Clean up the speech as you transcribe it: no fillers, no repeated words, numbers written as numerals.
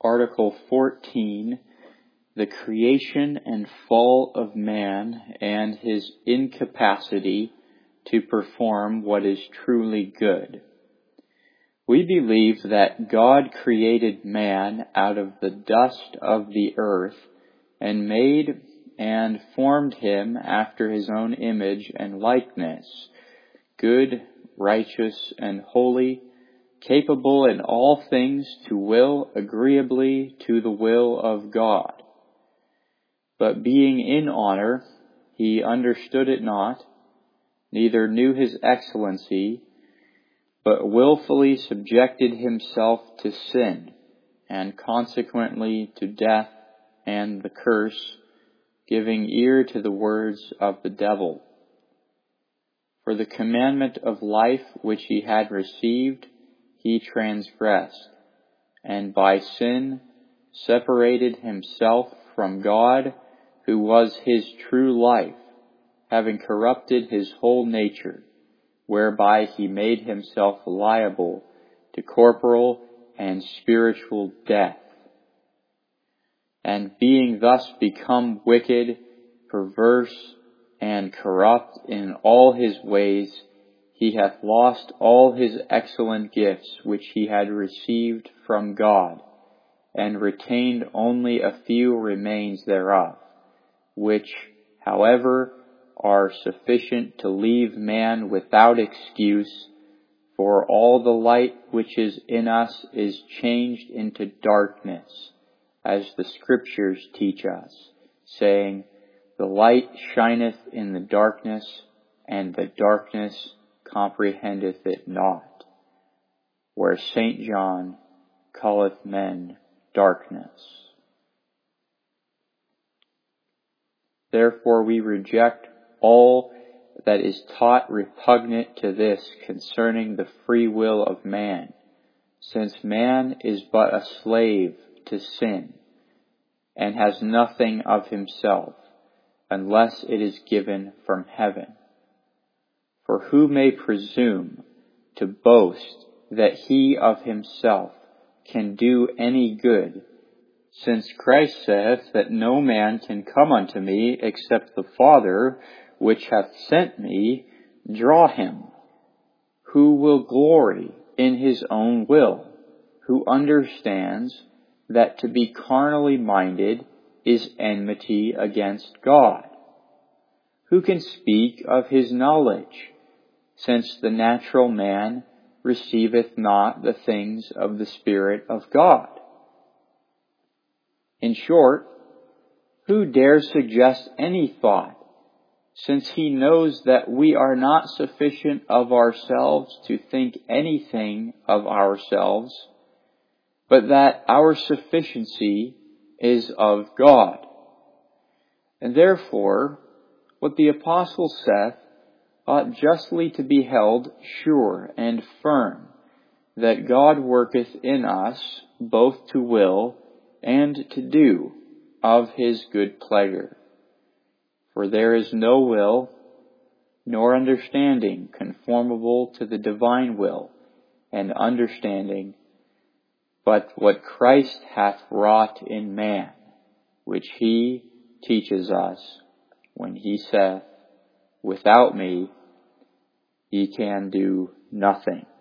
Article 14, the creation and fall of man and his incapacity to perform what is truly good. We believe that God created man out of the dust of the earth and made and formed him after his own image and likeness, good, righteous, and holy, capable in all things to will agreeably to the will of God. But being in honor, he understood it not, neither knew his excellency, but willfully subjected himself to sin, and consequently to death and the curse, giving ear to the words of the devil. For the commandment of life which he had received, he transgressed, and by sin separated himself from God, who was his true life, having corrupted his whole nature, whereby he made himself liable to corporal and spiritual death. And being thus become wicked, perverse, and corrupt in all his ways, he hath lost all his excellent gifts which he had received from God, and retained only a few remains thereof, which, however, are sufficient to leave man without excuse, for all the light which is in us is changed into darkness, as the Scriptures teach us, saying, the light shineth in the darkness, and the darkness comprehendeth it not, where St. John calleth men darkness. Therefore we reject all that is taught repugnant to this concerning the free will of man, since man is but a slave to sin, and has nothing of himself, unless it is given from heaven. For who may presume to boast that he of himself can do any good, since Christ saith that no man can come unto me except the Father, which hath sent me, draw him? Who will glory in his own will, who understands that to be carnally minded is enmity against God? Who can speak of his knowledge, since the natural man receiveth not the things of the Spirit of God? In short, who dares suggest any thought, since he knows that we are not sufficient of ourselves to think anything of ourselves, but that our sufficiency is of God? And therefore, what the Apostle saith ought justly to be held sure and firm, that God worketh in us both to will and to do of his good pleasure. For there is no will, nor understanding conformable to the divine will and understanding, but what Christ hath wrought in man, which he teaches us, when he saith, without me ye can do nothing.